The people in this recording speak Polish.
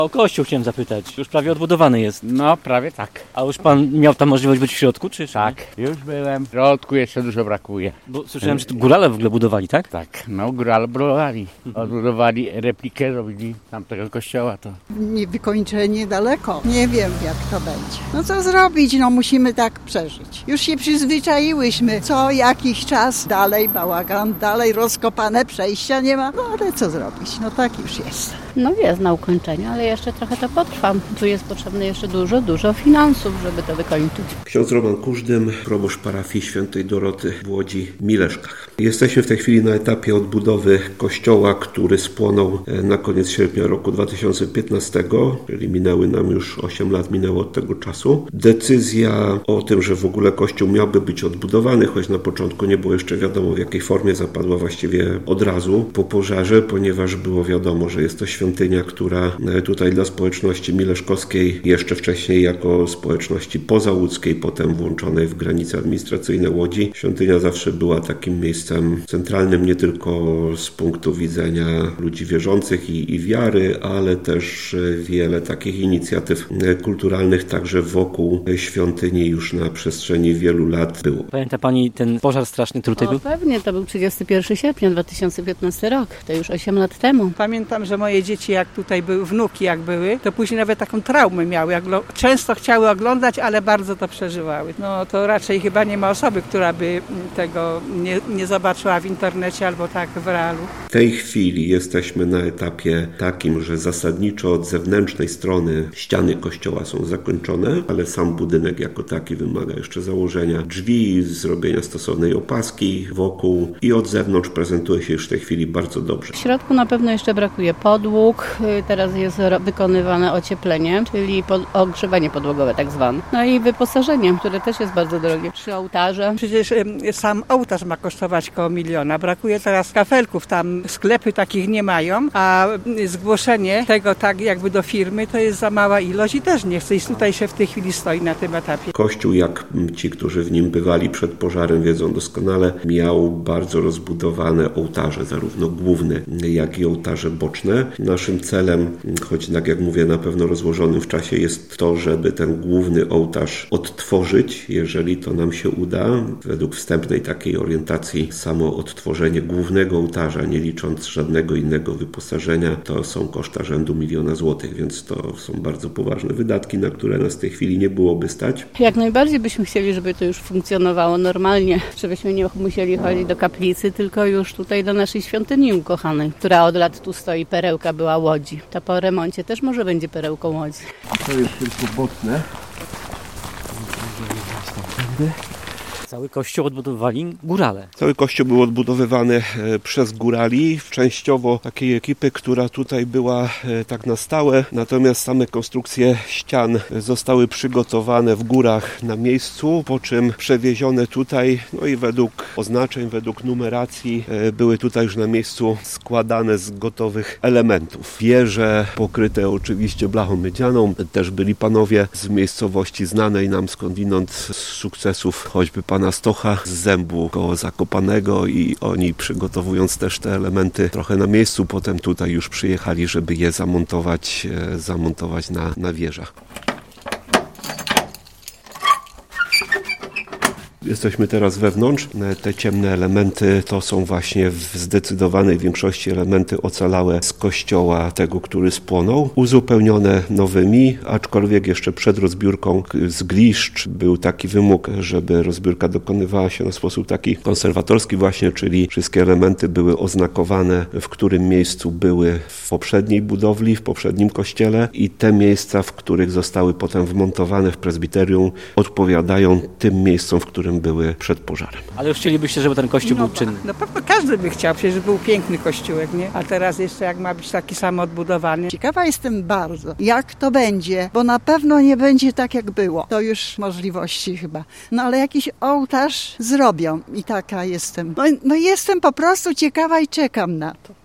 O kościół chciałem zapytać. Już prawie odbudowany jest. No, prawie tak. A już pan miał tam możliwość być w środku, czy? Tak, już byłem. W środku jeszcze dużo brakuje. Bo słyszałem, że tu górale w ogóle budowali, tak? Tak, no górale budowali. Odbudowali replikę, robili tamtego kościoła. To Wykończenie daleko. Nie wiem, jak to będzie. No co zrobić? No musimy tak przeżyć. Już się przyzwyczaiłyśmy. Co jakiś czas dalej bałagan, dalej rozkopane przejścia nie ma. No ale co zrobić? No tak już jest. No jest na ukończeniu, ale jeszcze trochę to potrwa. Tu jest potrzebne jeszcze dużo finansów, żeby to wykończyć. Ksiądz Roman Kużdym, proboszcz parafii Świętej Doroty w Łodzi Mileszkach. Jesteśmy w tej chwili na etapie odbudowy kościoła, który spłonął na koniec sierpnia roku 2015, czyli minęły nam już 8 lat minęło od tego czasu. Decyzja o tym, że w ogóle kościół miałby być odbudowany, choć na początku nie było jeszcze wiadomo w jakiej formie, zapadła właściwie od razu po pożarze, ponieważ było wiadomo, że jest to świątynia, która tutaj dla społeczności mileszkowskiej, jeszcze wcześniej jako społeczności pozałódzkiej, potem włączonej w granice administracyjne Łodzi. Świątynia zawsze była takim miejscem centralnym nie tylko z punktu widzenia ludzi wierzących i wiary, ale też wiele takich inicjatyw kulturalnych także wokół świątyni już na przestrzeni wielu lat było. Pamięta pani ten pożar straszny, który tutaj był? Pewnie, to był 31 sierpnia 2015 rok, to już 8 lat temu. Pamiętam, że moje dzieci, jak tutaj były, wnuki jak były, to później nawet taką traumę miały. Często chciały oglądać, ale bardzo to przeżywały. No to raczej chyba nie ma osoby, która by tego nie zobaczyła w internecie albo tak w realu. W tej chwili jesteśmy na etapie takim, że zasadniczo od zewnętrznej strony ściany kościoła są zakończone, ale sam budynek jako taki wymaga jeszcze założenia drzwi, zrobienia stosownej opaski wokół i od zewnątrz prezentuje się już w tej chwili bardzo dobrze. W środku na pewno jeszcze brakuje podłóg, teraz jest wykonywane ocieplenie, czyli ogrzewanie podłogowe tak zwane. No i wyposażenie, które też jest bardzo drogie. 3 ołtarze. Przecież sam ołtarz ma kosztować koło 1 miliona. Brakuje teraz kafelków, tam sklepy takich nie mają, a zgłoszenie tego tak jakby do firmy to jest za mała ilość i też nie chce. I tutaj się w tej chwili stoi na tym etapie. Kościół, jak ci, którzy w nim bywali przed pożarem, wiedzą doskonale, miał bardzo rozbudowane ołtarze, zarówno główne, jak i ołtarze boczne. Naszym celem, choć tak jak mówię, na pewno rozłożonym w czasie, jest to, żeby ten główny ołtarz odtworzyć, jeżeli to nam się uda. Według wstępnej takiej orientacji samo odtworzenie głównego ołtarza, nie licząc żadnego innego wyposażenia, to są koszta rzędu 1 miliona złotych, więc to są bardzo poważne wydatki, na które nas w tej chwili nie byłoby stać. Jak najbardziej byśmy chcieli, żeby to już funkcjonowało normalnie, żebyśmy nie musieli chodzić do kaplicy, tylko już tutaj do naszej świątyni ukochanej, która od lat tu stoi, perełka była Łodzi. Ta po remoncie też może będzie perełką Łodzi. To jest tylko boczne. Cały kościół odbudowywali górale. Cały kościół był odbudowywany przez górali, częściowo takiej ekipy, która tutaj była tak na stałe, natomiast same konstrukcje ścian zostały przygotowane w górach na miejscu, po czym przewiezione tutaj, no i według oznaczeń, według numeracji były tutaj już na miejscu składane z gotowych elementów. Wieże pokryte oczywiście blachą miedzianą, też byli panowie z miejscowości znanej nam skądinąd z sukcesów choćby pana Stocha z Zębu koło Zakopanego i oni, przygotowując też te elementy trochę na miejscu, potem tutaj już przyjechali, żeby je zamontować na wieżach. Jesteśmy teraz wewnątrz. Te ciemne elementy to są właśnie w zdecydowanej większości elementy ocalałe z kościoła tego, który spłonął, uzupełnione nowymi, aczkolwiek jeszcze przed rozbiórką z gliszcz był taki wymóg, żeby rozbiórka dokonywała się na sposób taki konserwatorski właśnie, czyli wszystkie elementy były oznakowane, w którym miejscu były w poprzedniej budowli, w poprzednim kościele i te miejsca, w których zostały potem wmontowane w prezbiterium, odpowiadają tym miejscom, w którym były przed pożarem. Ale już chcielibyście, żeby ten kościół był czynny? Na pewno każdy by chciał, przecież był piękny kościółek, nie? A teraz jeszcze jak ma być taki sam odbudowany. Ciekawa jestem bardzo, jak to będzie, bo na pewno nie będzie tak, jak było. To już możliwości chyba. No ale jakiś ołtarz zrobią i taka jestem. No jestem po prostu ciekawa i czekam na to.